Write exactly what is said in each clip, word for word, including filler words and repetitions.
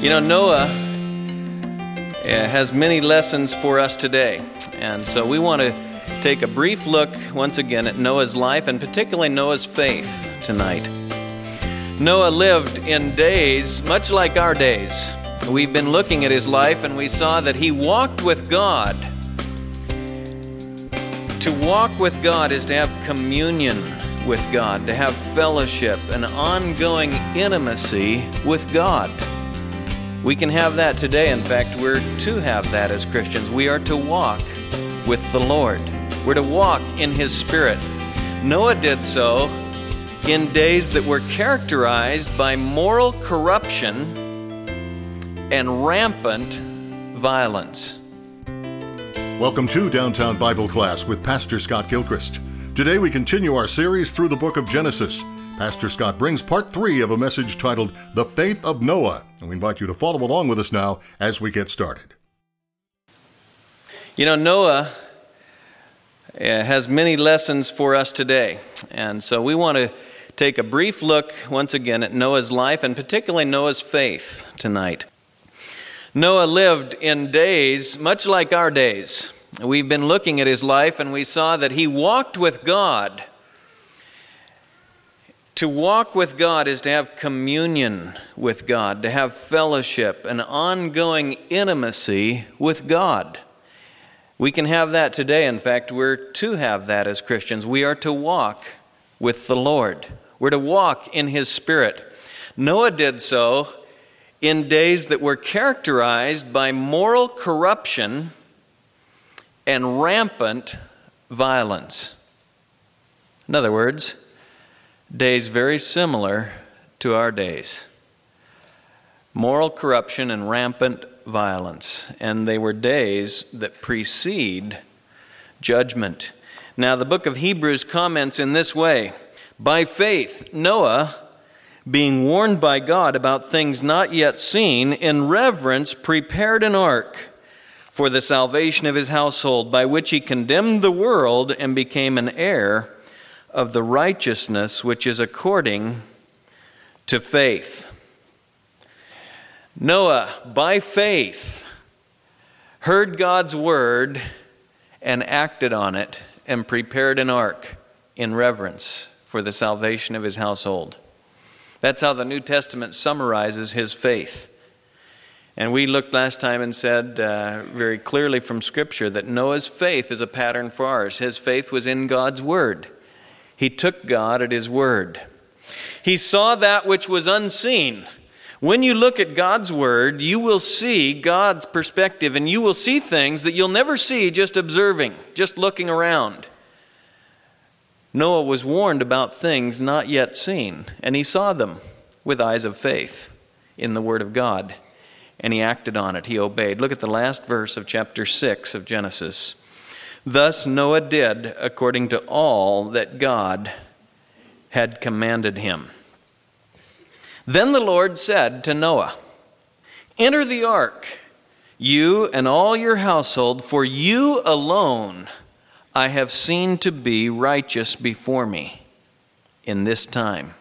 You know, Noah has many lessons for us today, and so we want to take a brief look once again at Noah's life, and particularly Noah's faith tonight. Noah lived in days much like our days. We've been looking at his life, and we saw that he walked with God. To walk with God is to have communion with God, to have fellowship, an ongoing intimacy with God. We can have that today. In fact, we're to have that as Christians. We are to walk with the Lord. We're to walk in His Spirit. Noah did so in days that were characterized by moral corruption and rampant violence. Welcome to Downtown Bible Class with Pastor Scott Gilchrist. Today we continue our series through the book of Genesis. Pastor Scott brings part three of a message titled The Faith of Noah, and we invite you to follow along with us now as we get started. You know, Noah has many lessons for us today, and so we want to take a brief look once again at Noah's life, and particularly Noah's faith tonight. Noah lived in days much like our days. We've been looking at his life, and we saw that he walked with God. To walk with God is to have communion with God, to have fellowship, an ongoing intimacy with God. We can have that today. In fact, we're to have that as Christians. We are to walk with the Lord. We're to walk in His Spirit. Noah did so in days that were characterized by moral corruption and rampant violence. In other words, days very similar to our days. Moral corruption and rampant violence. And they were days that precede judgment. Now, the book of Hebrews comments in this way: by faith, Noah, being warned by God about things not yet seen, in reverence prepared an ark for the salvation of his household, by which he condemned the world and became an heir of the righteousness which is according to faith. Noah, by faith, heard God's word and acted on it and prepared an ark in reverence for the salvation of his household. That's how the New Testament summarizes his faith. And we looked last time and said uh, very clearly from Scripture that Noah's faith is a pattern for ours. His faith was in God's word. He took God at His word. He saw that which was unseen. When you look at God's word, you will see God's perspective, and you will see things that you'll never see just observing, just looking around. Noah was warned about things not yet seen, and he saw them with eyes of faith in the word of God, and he acted on it. He obeyed. Look at the last verse of chapter six of Genesis. Thus Noah did according to all that God had commanded him. Then the Lord said to Noah, enter the ark, you and all your household, for you alone I have seen to be righteous before me in this time.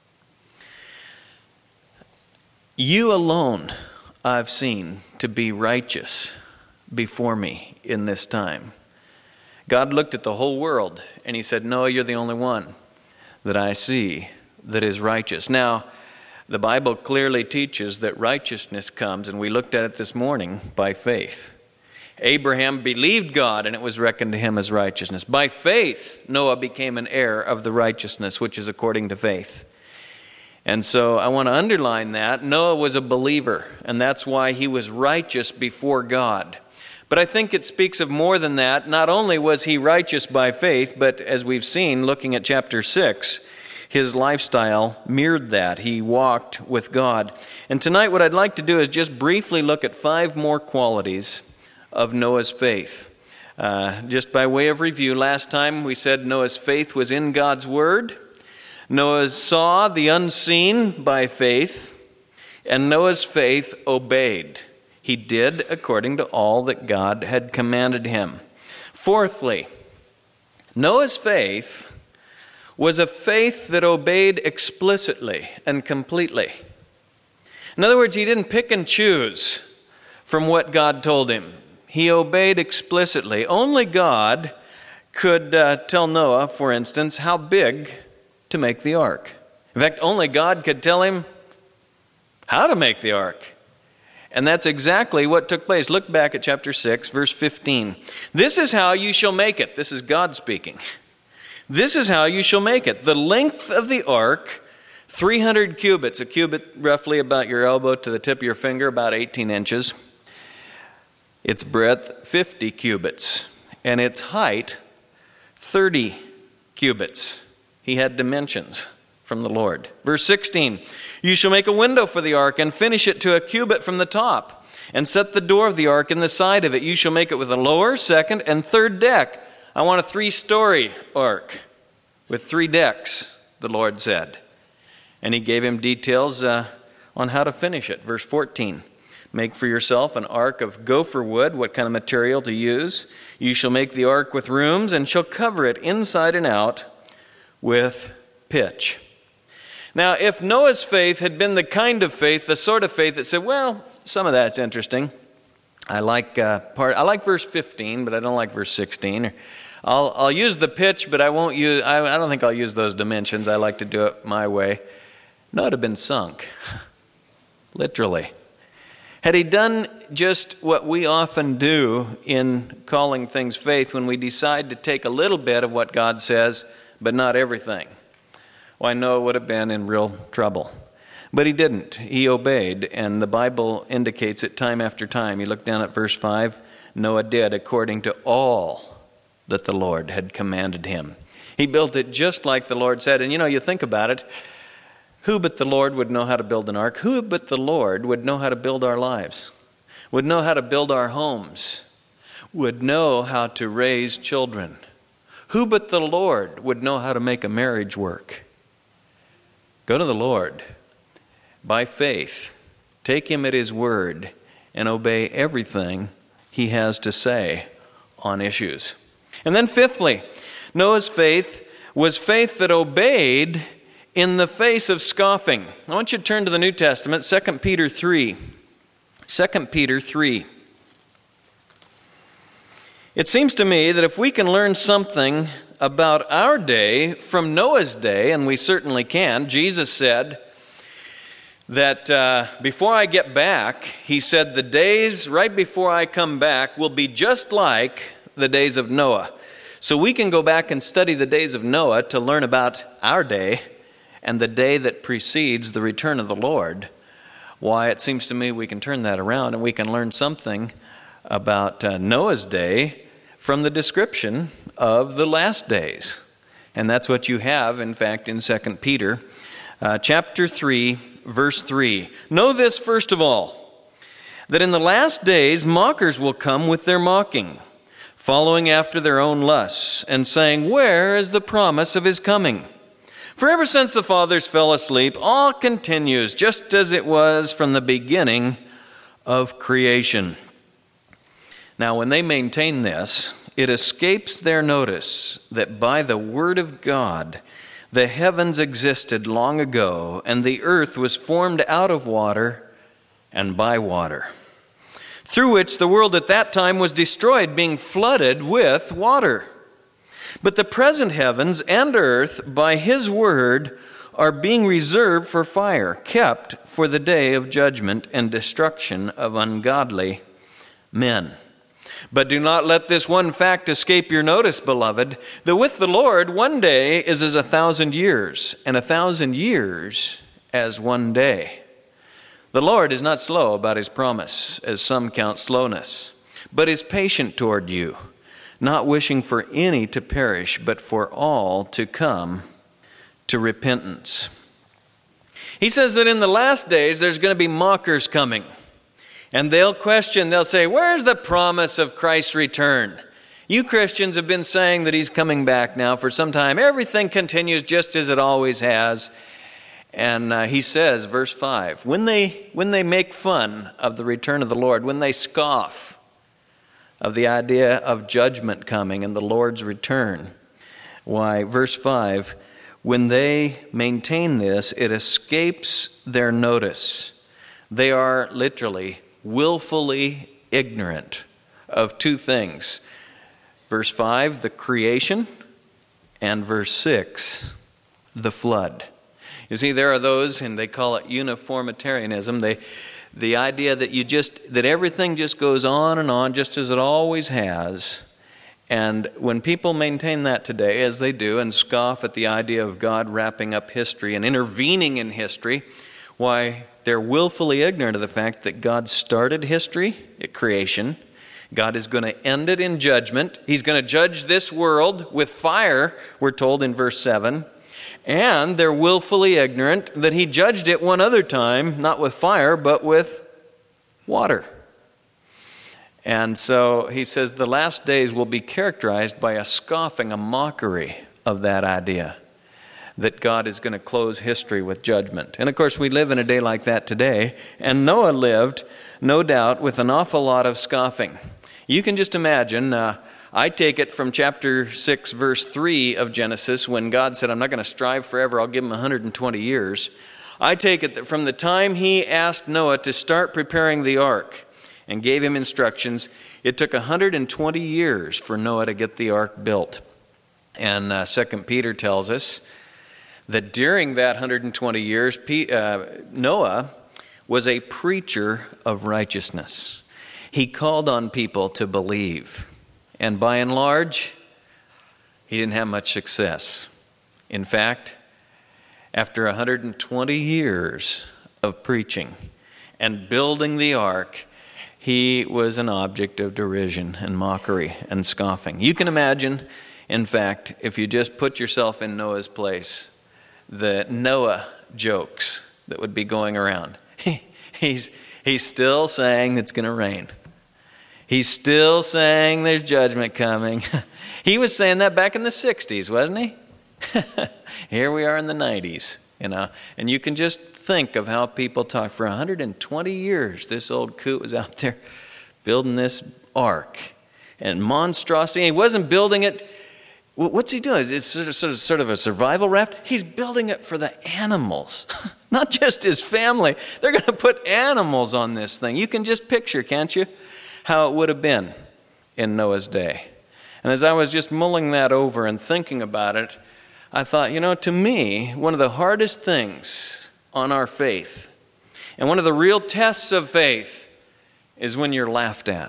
You alone I've seen to be righteous before me in this time. God looked at the whole world and He said, Noah, you're the only one that I see that is righteous. Now, the Bible clearly teaches that righteousness comes, and we looked at it this morning, by faith. Abraham believed God, and it was reckoned to him as righteousness. By faith, Noah became an heir of the righteousness, which is according to faith. And so I want to underline that. Noah was a believer, and that's why he was righteous before God. But I think it speaks of more than that. Not only was he righteous by faith, but as we've seen, looking at chapter six, his lifestyle mirrored that. He walked with God. And tonight what I'd like to do is just briefly look at five more qualities of Noah's faith. Uh, just by way of review, last time we said Noah's faith was in God's word. Noah saw the unseen by faith, and Noah's faith obeyed. He did according to all that God had commanded him. Fourthly, Noah's faith was a faith that obeyed explicitly and completely. In other words, he didn't pick and choose from what God told him. He obeyed explicitly. Only God could uh, tell Noah, for instance, how big to make the ark. In fact, only God could tell him how to make the ark. And that's exactly what took place. Look back at chapter six, verse fifteen. This is how you shall make it. This is God speaking. This is how you shall make it. The length of the ark, three hundred cubits. A cubit roughly about your elbow to the tip of your finger, about eighteen inches. Its breadth, fifty cubits. And its height, thirty cubits. He had dimensions from the Lord. Verse sixteen, you shall make a window for the ark and finish it to a cubit from the top, and set the door of the ark in the side of it. You shall make it with a lower, second, and third deck. I want a three-story ark with three decks, the Lord said. And he gave him details uh, on how to finish it. Verse fourteen, make for yourself an ark of gopher wood, what kind of material to use. You shall make the ark with rooms and shall cover it inside and out with pitch. Now, if Noah's faith had been the kind of faith, the sort of faith that said, well, some of that's interesting. I like uh, part. I like verse fifteen, but I don't like verse sixteen. I'll I'll use the pitch, but I won't use. I, I don't think I'll use those dimensions. I like to do it my way. No, it'd have been sunk, literally. Had he done just what we often do in calling things faith, when we decide to take a little bit of what God says, but not everything, why, Noah would have been in real trouble. But he didn't. He obeyed, and the Bible indicates it time after time. You look down at verse five, Noah did according to all that the Lord had commanded him. He built it just like the Lord said. And you know, you think about it, who but the Lord would know how to build an ark? Who but the Lord would know how to build our lives? Would know how to build our homes? Would know how to raise children? Who but the Lord would know how to make a marriage work? Go to the Lord by faith, take him at his word, and obey everything he has to say on issues. And then fifthly, Noah's faith was faith that obeyed in the face of scoffing. I want you to turn to the New Testament, Second Peter three. Second Peter three. It seems to me that if we can learn something about our day from Noah's day, and we certainly can. Jesus said that uh, before I get back, he said the days right before I come back will be just like the days of Noah. So we can go back and study the days of Noah to learn about our day and the day that precedes the return of the Lord. Why, it seems to me we can turn that around and we can learn something about uh, Noah's day from the description of the last days. And that's what you have, in fact, in Second Peter uh, chapter three, verse three. Know this first of all, that in the last days mockers will come with their mocking, following after their own lusts, and saying, where is the promise of his coming? For ever since the fathers fell asleep, all continues just as it was from the beginning of creation. Now, when they maintain this, it escapes their notice that by the word of God, the heavens existed long ago, and the earth was formed out of water and by water, through which the world at that time was destroyed, being flooded with water. But the present heavens and earth, by his word, are being reserved for fire, kept for the day of judgment and destruction of ungodly men. But do not let this one fact escape your notice, beloved, that with the Lord one day is as a thousand years, and a thousand years as one day. The Lord is not slow about his promise, as some count slowness, but is patient toward you, not wishing for any to perish, but for all to come to repentance. He says that in the last days there's going to be mockers coming. And they'll question, they'll say, where's the promise of Christ's return? You Christians have been saying that he's coming back now for some time. Everything continues just as it always has. And uh, he says, verse five, when they, when they make fun of the return of the Lord, when they scoff of the idea of judgment coming and the Lord's return, why, verse five, when they maintain this, it escapes their notice They are literally willfully ignorant of two things. Verse five, the creation, and verse six, the flood. You see, there are those, and they call it uniformitarianism, they, the idea that you just that everything just goes on and on just as it always has. And when people maintain that today, as they do, and scoff at the idea of God wrapping up history and intervening in history, why, they're willfully ignorant of the fact that God started history at creation. God is going to end it in judgment. He's going to judge this world with fire, we're told in verse seven. And they're willfully ignorant that He judged it one other time, not with fire, but with water. And so He says the last days will be characterized by a scoffing, a mockery of that idea, that God is going to close history with judgment. And of course, we live in a day like that today, and Noah lived, no doubt, with an awful lot of scoffing. You can just imagine, uh, I take it from chapter six, verse three of Genesis, when God said, I'm not going to strive forever, I'll give him one hundred twenty years. I take it that from the time He asked Noah to start preparing the ark and gave him instructions, it took one hundred twenty years for Noah to get the ark built. And uh, Second Peter tells us that during that one hundred twenty years, Noah was a preacher of righteousness. He called on people to believe. And by and large, he didn't have much success. In fact, after one hundred twenty years of preaching and building the ark, he was an object of derision and mockery and scoffing. You can imagine, in fact, if you just put yourself in Noah's place, the Noah jokes that would be going around. he's, he's still saying it's going to rain. He's still saying there's judgment coming. He was saying that back in the sixties, wasn't he? Here we are in the nineties, you know. And you can just think of how people talk. For one hundred twenty years, this old coot was out there building this ark. And monstrosity. He wasn't building it. What's he doing? It's sort of, sort of, sort of a survival raft. He's building it for the animals, not just his family. They're going to put animals on this thing. You can just picture, can't you, how it would have been in Noah's day. And as I was just mulling that over and thinking about it, I thought, you know, to me, one of the hardest things on our faith, and one of the real tests of faith, is when you're laughed at.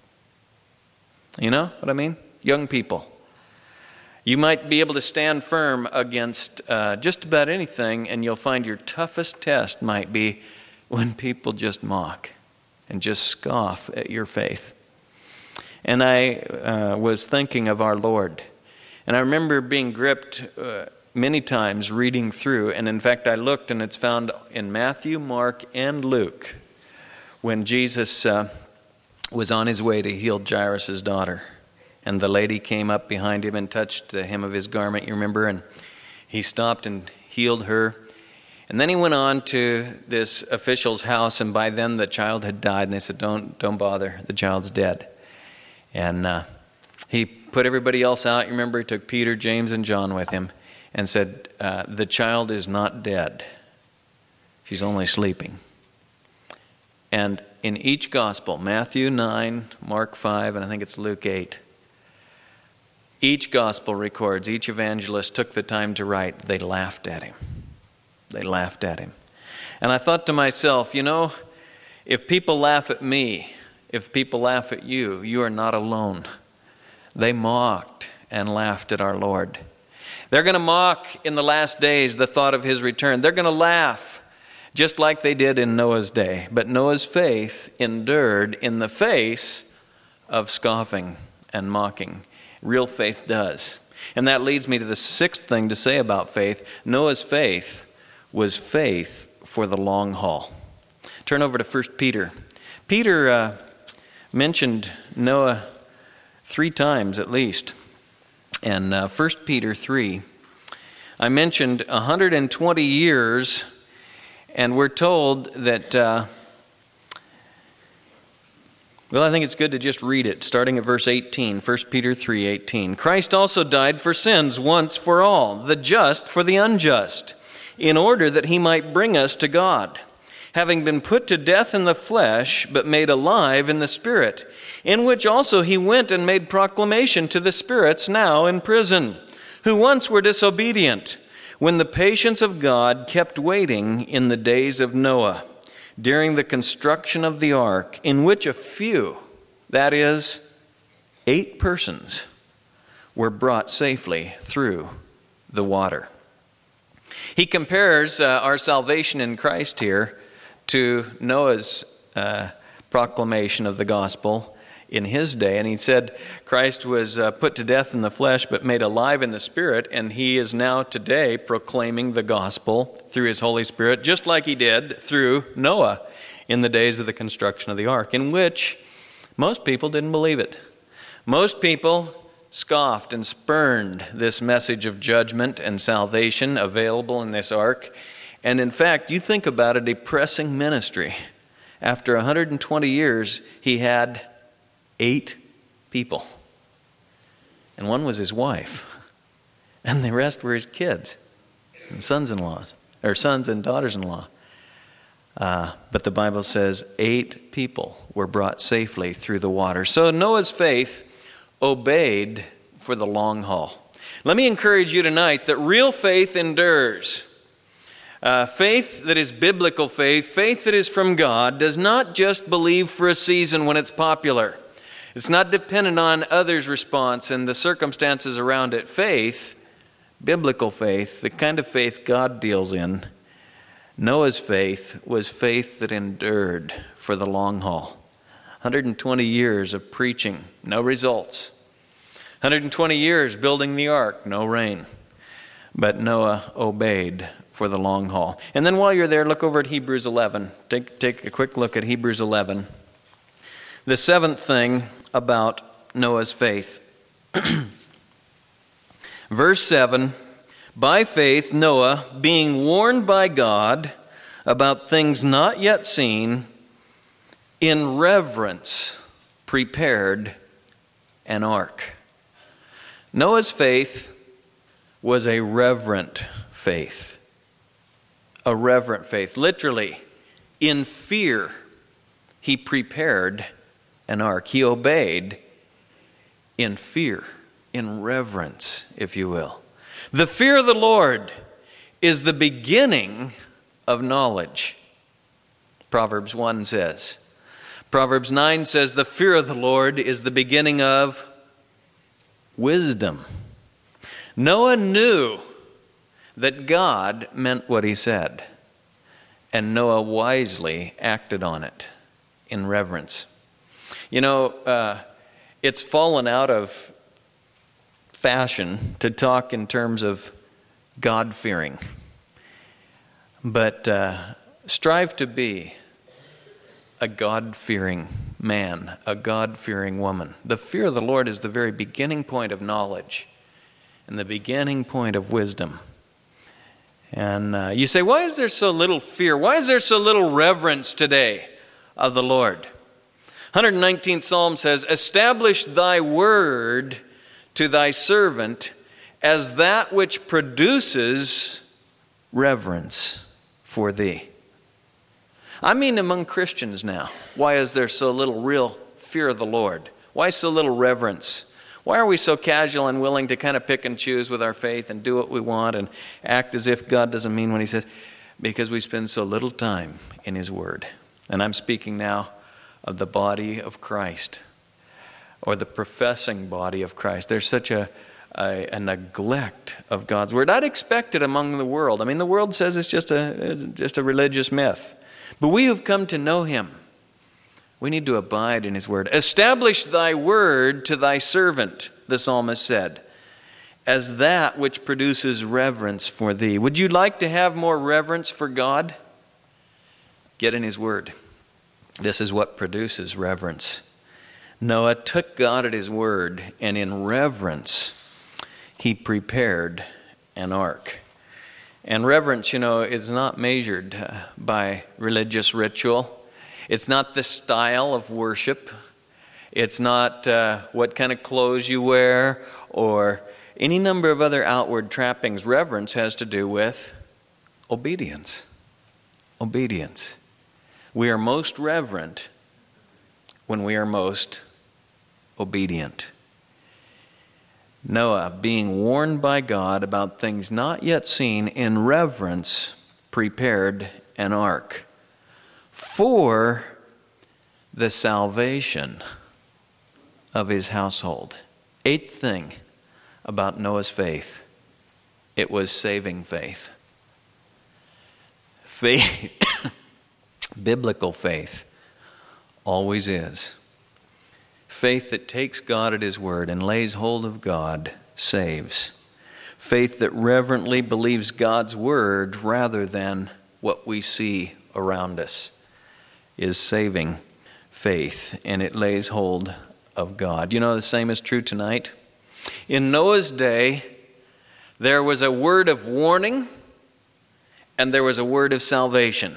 You know what I mean? Young people. You might be able to stand firm against uh, just about anything, and you'll find your toughest test might be when people just mock and just scoff at your faith. And I uh, was thinking of our Lord. And I remember being gripped uh, many times reading through. And in fact, I looked, and it's found in Matthew, Mark, and Luke, when Jesus uh, was on his way to heal Jairus' daughter. And the lady came up behind him and touched the hem of his garment, you remember? And he stopped and healed her. And then he went on to this official's house, and by then the child had died. And they said, don't, don't bother, the child's dead. And uh, he put everybody else out. You remember, he took Peter, James, and John with him and said, uh, the child is not dead. She's only sleeping. And in each gospel, Matthew nine, Mark five, and I think it's Luke eight, each gospel records, each evangelist took the time to write, they laughed at him. They laughed at him. And I thought to myself, you know, if people laugh at me, if people laugh at you, you are not alone. They mocked and laughed at our Lord. They're going to mock in the last days the thought of his return. They're going to laugh just like they did in Noah's day. But Noah's faith endured in the face of scoffing and mocking. Real faith does. And that leads me to the sixth thing to say about faith. Noah's faith was faith for the long haul. Turn over to First Peter. Peter uh, mentioned Noah three times at least. And uh, First Peter three, I mentioned one hundred twenty years, and we're told that... Uh, Well, I think it's good to just read it, starting at verse eighteen, First Peter three eighteen. Christ also died for sins once for all, the just for the unjust, in order that he might bring us to God, having been put to death in the flesh, but made alive in the Spirit, in which also he went and made proclamation to the spirits now in prison, who once were disobedient, when the patience of God kept waiting in the days of Noah, during the construction of the ark, in which a few, that is, eight persons, were brought safely through the water. He compares uh, our salvation in Christ here to Noah's uh, proclamation of the gospel in his day. And he said Christ was uh, put to death in the flesh, but made alive in the Spirit, and he is now today proclaiming the gospel through his Holy Spirit, just like he did through Noah in the days of the construction of the ark, in which most people didn't believe it. Most people scoffed and spurned this message of judgment and salvation available in this ark. And in fact, you think about a depressing ministry. After one hundred twenty years, he had eight people. And one was his wife. And the rest were his kids and sons-in-laws, or sons and daughters-in-law. Uh, but the Bible says eight people were brought safely through the water. So Noah's faith obeyed for the long haul. Let me encourage you tonight that real faith endures. Uh, faith that is biblical faith, faith that is from God, does not just believe for a season when it's popular. It's not dependent on others' response and the circumstances around it. Faith, biblical faith, the kind of faith God deals in, Noah's faith was faith that endured for the long haul. one hundred twenty years of preaching, no results. one hundred twenty years building the ark, no rain. But Noah obeyed for the long haul. And then while you're there, look over at Hebrews eleven. Take, take a quick look at Hebrews eleven. The seventh thing about Noah's faith. Verse seven, by faith Noah, being warned by God about things not yet seen, in reverence prepared an ark. Noah's faith was a reverent faith. A reverent faith. Literally, in fear, he prepared an ark. He obeyed in fear, in reverence, if you will. The fear of the Lord is the beginning of knowledge, Proverbs one says. Proverbs nine says, the fear of the Lord is the beginning of wisdom. Noah knew that God meant what he said, and Noah wisely acted on it in reverence. You know, uh, it's fallen out of fashion to talk in terms of God-fearing, but uh, strive to be a God-fearing man, a God-fearing woman. The fear of the Lord is the very beginning point of knowledge and the beginning point of wisdom. And uh, you say, why is there so little fear? Why is there so little reverence today of the Lord? one hundred nineteenth Psalm says, establish thy word to thy servant as that which produces reverence for thee. I mean among Christians now, why is there so little real fear of the Lord? Why so little reverence? Why are we so casual and willing to kind of pick and choose with our faith and do what we want and act as if God doesn't mean what he says? Because we spend so little time in his word. And I'm speaking now of the body of Christ, or the professing body of Christ. There's such a, a, a neglect of God's word. I'd expect it among the world. I mean, the world says it's just a, just a religious myth. But we have come to know him. We need to abide in his word. Establish thy word to thy servant, the psalmist said, as that which produces reverence for thee. Would you like to have more reverence for God? Get in his word. This is what produces reverence. Noah took God at his word, and in reverence, he prepared an ark. And reverence, you know, is not measured uh, by religious ritual. It's not the style of worship. It's not uh, what kind of clothes you wear or any number of other outward trappings. Reverence has to do with obedience. Obedience. We are most reverent when we are most obedient. Noah, being warned by God about things not yet seen, in reverence prepared an ark for the salvation of his household. Eighth thing about Noah's faith: it was saving faith. Faith, biblical faith, always is. Faith that takes God at His word and lays hold of God saves. Faith that reverently believes God's word rather than what we see around us is saving faith, and it lays hold of God. You know, the same is true tonight. In Noah's day, there was a word of warning and there was a word of salvation.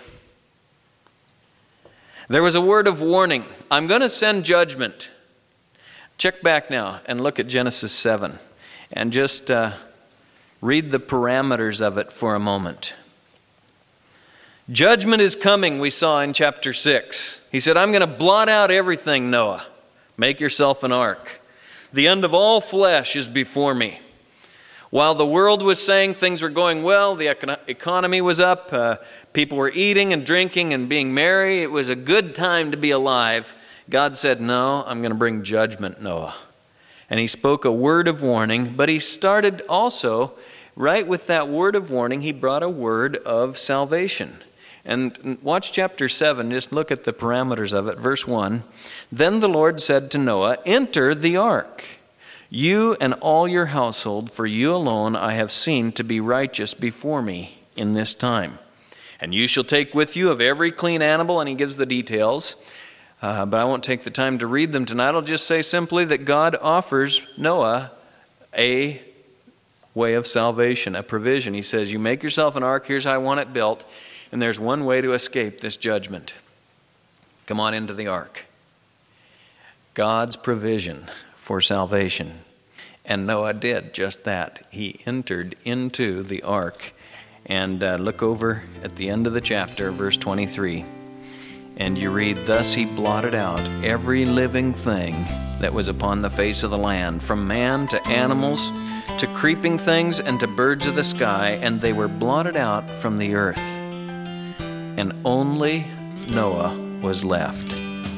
There was a word of warning. I'm going to send judgment. Check back now and look at Genesis seven and just uh, read the parameters of it for a moment. Judgment is coming, we saw in chapter six. He said, I'm going to blot out everything, Noah. Make yourself an ark. The end of all flesh is before me. While the world was saying things were going well, the econ- economy was up, uh, people were eating and drinking and being merry, it was a good time to be alive. God said, no, I'm going to bring judgment, Noah. And He spoke a word of warning, but He started also, right with that word of warning, He brought a word of salvation. And watch chapter seven, just look at the parameters of it. Verse one, then the Lord said to Noah, enter the ark, you and all your household, for you alone I have seen to be righteous before me in this time. And you shall take with you of every clean animal, and he gives the details. Uh, but I won't take the time to read them tonight. I'll just say simply that God offers Noah a way of salvation, a provision. He says, you make yourself an ark, here's how I want it built, and there's one way to escape this judgment. Come on into the ark. God's provision for salvation. And Noah did just that. He entered into the ark. And uh, look over at the end of the chapter, verse twenty-three. And you read, thus he blotted out every living thing that was upon the face of the land, from man to animals, to creeping things, and to birds of the sky, and they were blotted out from the earth. And only Noah was left.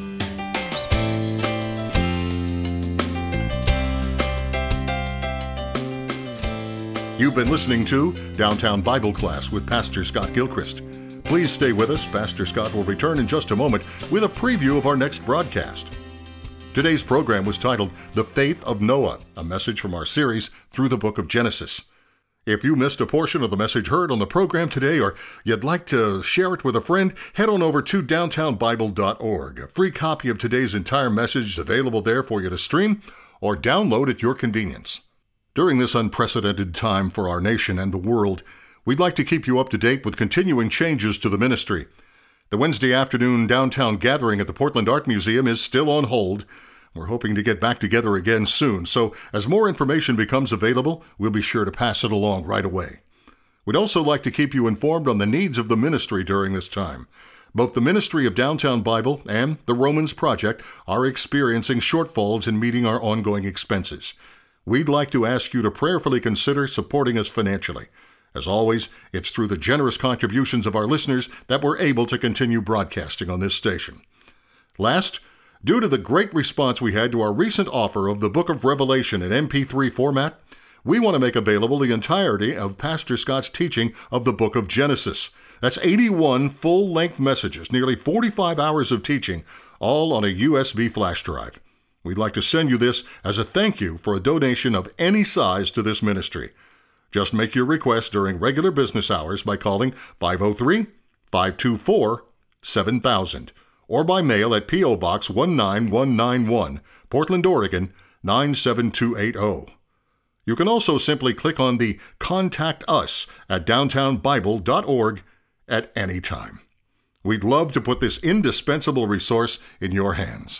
You've been listening to Downtown Bible Class with Pastor Scott Gilchrist. Please stay with us. Pastor Scott will return in just a moment with a preview of our next broadcast. Today's program was titled The Faith of Noah, a message from our series through the book of Genesis. If you missed a portion of the message heard on the program today, or you'd like to share it with a friend, head on over to downtown bible dot org. A free copy of today's entire message is available there for you to stream or download at your convenience. During this unprecedented time for our nation and the world, we'd like to keep you up to date with continuing changes to the ministry. The Wednesday afternoon downtown gathering at the Portland Art Museum is still on hold. We're hoping to get back together again soon, so as more information becomes available, we'll be sure to pass it along right away. We'd also like to keep you informed on the needs of the ministry during this time. Both the Ministry of Downtown Bible and the Romans Project are experiencing shortfalls in meeting our ongoing expenses. We'd like to ask you to prayerfully consider supporting us financially. As always, it's through the generous contributions of our listeners that we're able to continue broadcasting on this station. Last, due to the great response we had to our recent offer of the Book of Revelation in M P three format, we want to make available the entirety of Pastor Scott's teaching of the book of Genesis. That's eighty-one full-length messages, nearly forty-five hours of teaching, all on a U S B flash drive. We'd like to send you this as a thank you for a donation of any size to this ministry. Just make your request during regular business hours by calling five oh three, five two four, seven thousand or by mail at P O. Box one nine one nine one, Portland, Oregon nine seven two eight zero. You can also simply click on the Contact Us at downtown bible dot org at any time. We'd love to put this indispensable resource in your hands.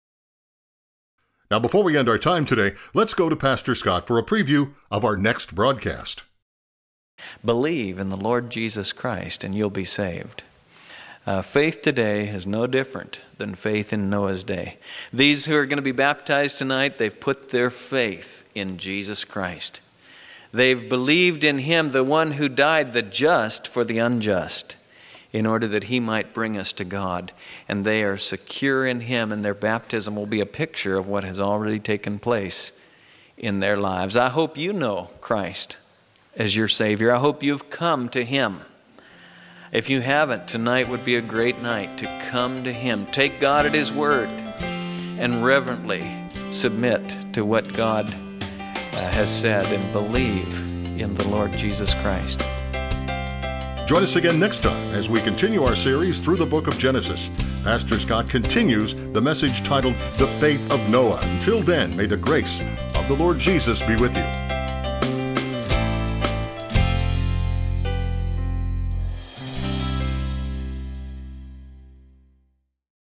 Now, before we end our time today, let's go to Pastor Scott for a preview of our next broadcast. Believe in the Lord Jesus Christ and you'll be saved. Uh, faith today is no different than faith in Noah's day. These who are going to be baptized tonight, they've put their faith in Jesus Christ. They've believed in Him, the one who died, the just for the unjust, in order that He might bring us to God. And they are secure in Him, and their baptism will be a picture of what has already taken place in their lives. I hope you know Christ as your Savior. I hope you've come to Him. If you haven't, tonight would be a great night to come to Him. Take God at His word and reverently submit to what God uh, has said and believe in the Lord Jesus Christ. Join us again next time as we continue our series through the book of Genesis. Pastor Scott continues the message titled The Faith of Noah. Until then, may the grace of the Lord Jesus be with you.